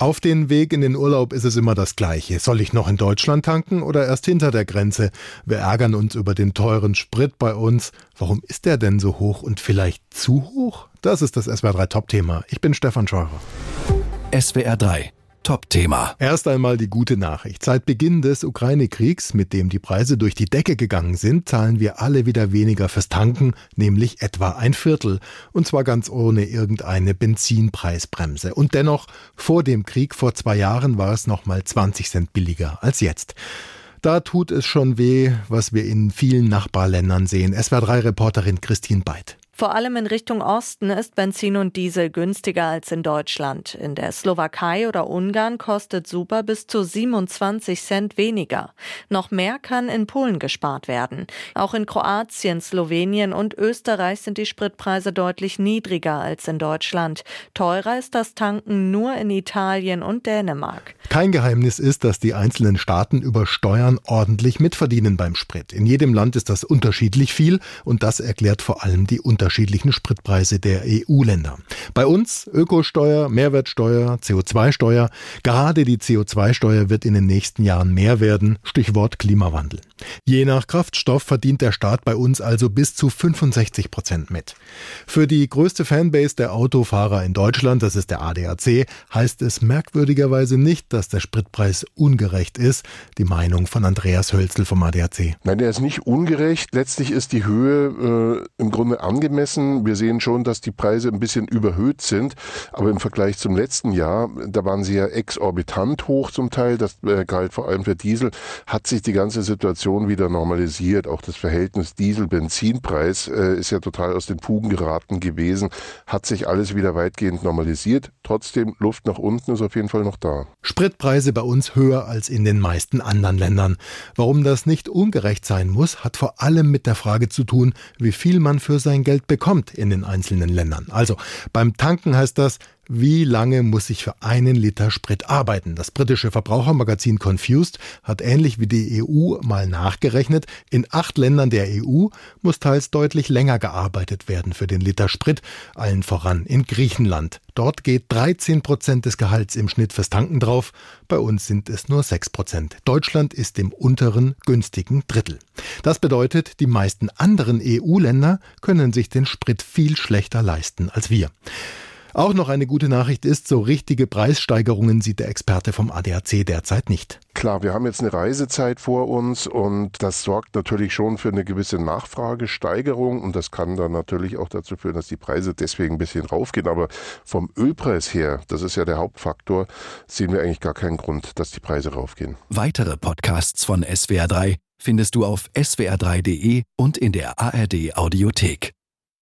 Auf den Weg in den Urlaub ist es immer das Gleiche. Soll ich noch in Deutschland tanken oder erst hinter der Grenze? Wir ärgern uns über den teuren Sprit bei uns. Warum ist der denn so hoch und vielleicht zu hoch? Das ist das SWR 3 Top-Thema. Ich bin Stefan Scheurer. SWR 3 Top-Thema. Erst einmal die gute Nachricht. Seit Beginn des Ukraine-Kriegs, mit dem die Preise durch die Decke gegangen sind, zahlen wir alle wieder weniger fürs Tanken, nämlich etwa ein Viertel. Und zwar ganz ohne irgendeine Benzinpreisbremse. Und dennoch, vor dem Krieg, vor 2 Jahren, war es nochmal 20 Cent billiger als jetzt. Da tut es schon weh, was wir in vielen Nachbarländern sehen. SWR 3-Reporterin Christine Beid. Vor allem in Richtung Osten ist Benzin und Diesel günstiger als in Deutschland. In der Slowakei oder Ungarn kostet Super bis zu 27 Cent weniger. Noch mehr kann in Polen gespart werden. Auch in Kroatien, Slowenien und Österreich sind die Spritpreise deutlich niedriger als in Deutschland. Teurer ist das Tanken nur in Italien und Dänemark. Kein Geheimnis ist, dass die einzelnen Staaten über Steuern ordentlich mitverdienen beim Sprit. In jedem Land ist das unterschiedlich viel und das erklärt vor allem die unterschiedlichen Spritpreise der EU-Länder. Bei uns Ökosteuer, Mehrwertsteuer, CO2-Steuer. Gerade die CO2-Steuer wird in den nächsten Jahren mehr werden. Stichwort Klimawandel. Je nach Kraftstoff verdient der Staat bei uns also bis zu 65% mit. Für die größte Fanbase der Autofahrer in Deutschland, das ist der ADAC, heißt es merkwürdigerweise nicht, dass der Spritpreis ungerecht ist. Die Meinung von Andreas Hölzl vom ADAC. Nein, der ist nicht ungerecht. Letztlich ist die Höhe im Grunde angemessen. Wir sehen schon, dass die Preise ein bisschen überhöht sind, aber im Vergleich zum letzten Jahr, da waren sie ja exorbitant hoch zum Teil, das galt vor allem für Diesel, hat sich die ganze Situation wieder normalisiert. Auch das Verhältnis Diesel-Benzinpreis ist ja total aus den Fugen geraten gewesen, hat sich alles wieder weitgehend normalisiert. Trotzdem, Luft nach unten ist auf jeden Fall noch da. Spritpreise bei uns höher als in den meisten anderen Ländern. Warum das nicht ungerecht sein muss, hat vor allem mit der Frage zu tun, wie viel man für sein Geld bekommt in den einzelnen Ländern. Also beim Tanken heißt das, wie lange muss ich für einen Liter Sprit arbeiten? Das britische Verbrauchermagazin Confused hat ähnlich wie die EU mal nachgerechnet. In 8 Ländern der EU muss teils deutlich länger gearbeitet werden für den Liter Sprit. Allen voran in Griechenland. Dort geht 13% des Gehalts im Schnitt fürs Tanken drauf. Bei uns sind es nur 6%. Deutschland ist im unteren, günstigen Drittel. Das bedeutet, die meisten anderen EU-Länder können sich den Sprit viel schlechter leisten als wir. Auch noch eine gute Nachricht ist, so richtige Preissteigerungen sieht der Experte vom ADAC derzeit nicht. Klar, wir haben jetzt eine Reisezeit vor uns und das sorgt natürlich schon für eine gewisse Nachfragesteigerung und das kann dann natürlich auch dazu führen, dass die Preise deswegen ein bisschen raufgehen. Aber vom Ölpreis her, das ist ja der Hauptfaktor, sehen wir eigentlich gar keinen Grund, dass die Preise raufgehen. Weitere Podcasts von SWR 3 findest du auf swr3.de und in der ARD Audiothek.